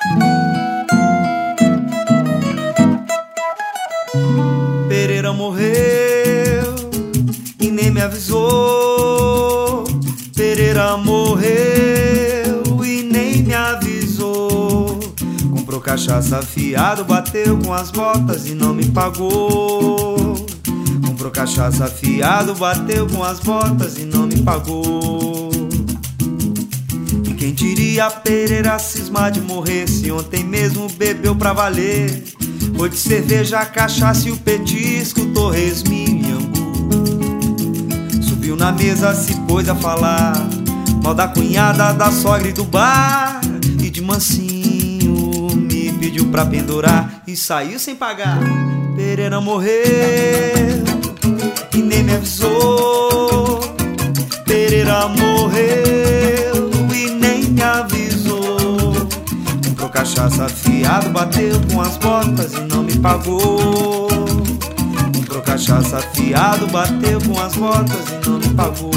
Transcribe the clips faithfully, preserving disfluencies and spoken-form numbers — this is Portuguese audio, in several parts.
Pereira morreu e nem me avisou. Pereira morreu e nem me avisou. Comprou cachaça fiado, bateu com as botas e não me pagou. Comprou cachaça fiado, bateu com as botas e não me pagou. E quem diria Pereira cismar de morrer, se ontem mesmo bebeu pra valer. Foi de cerveja, cachaça e o petisco, torresminho e angu. Subiu na mesa, se pôs a falar mal da cunhada, da sogra e do bar. E de mansinho me pediu pra pendurar e saiu sem pagar. Pereira morreu e nem me avisou. Pereira morreu e nem me avisou. Comprou cachaça fiado, bateu com as botas e não me pagou. Comprou cachaça fiado, bateu com as botas e não me pagou.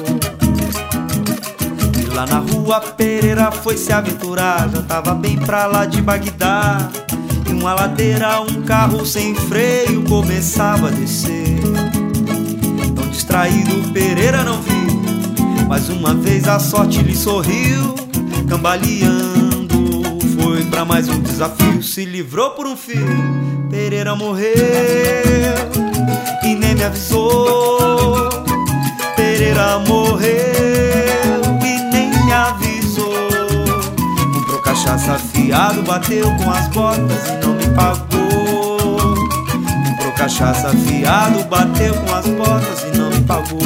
E lá na rua Pereira foi se aventurar, já tava bem pra lá de Bagdá. E uma ladeira, um carro sem freio começava a descer. Tão distraído Pereira não viu, mas uma vez a sorte lhe sorriu. Cambaleando foi pra mais um desafio, se livrou por um fio. Pereira morreu e nem me avisou. Pereira morreu e nem me avisou. Comprou cachaça fiado, bateu com as botas e não me pagou. Comprou cachaça fiado, bateu com as botas e não me pagou.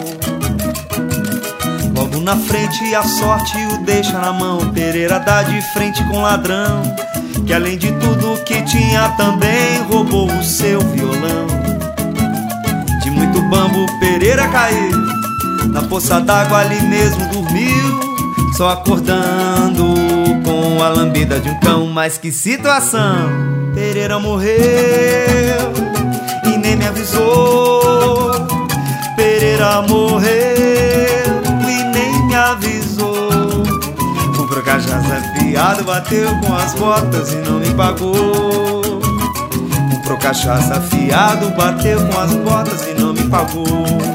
Logo na frente a sorte o deixa na mão. Pereira dá de frente com ladrão, que além de tudo que tinha também roubou o seu violão. De muito bambo Pereira caiu, na poça d'água ali mesmo dormiu, só acordando com a lambida de um cão. Mas que situação! Pereira morreu e nem me avisou. Pereira morreu e nem me avisou. Comprou cachaça fiado, bateu com as botas e não me pagou. Comprou cachaça fiado, bateu com as botas e não me pagou.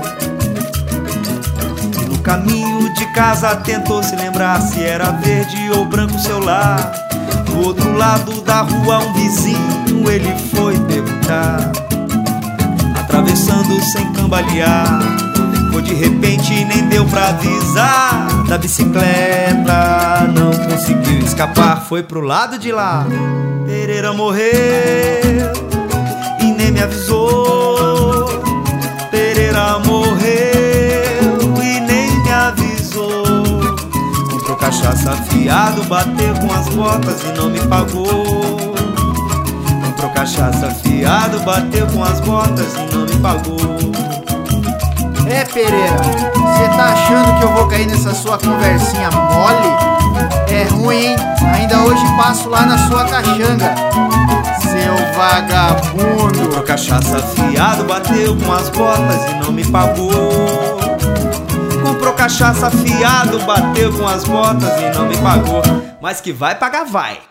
E no caminho de casa tentou se lembrar se era verde ou branco o seu lar. Do outro lado da rua um vizinho ele foi perguntar, atravessando sem cambalear. Foi de repente e nem deu pra avisar. Da bicicleta não conseguiu escapar, foi pro lado de lá. Pereira morreu e nem me avisou. Pereira morreu e nem me avisou. Comprou cachaça fiado, bateu com as botas e não me pagou. Comprou cachaça fiado, bateu com as botas e não me pagou. É, Pereira, cê tá achando que eu vou cair nessa sua conversinha mole? É ruim, hein? Ainda hoje passo lá na sua caxanga, seu vagabundo. Comprou cachaça fiado, bateu com as botas e não me pagou. Comprou cachaça fiado, bateu com as botas e não me pagou. Mas que vai pagar, vai.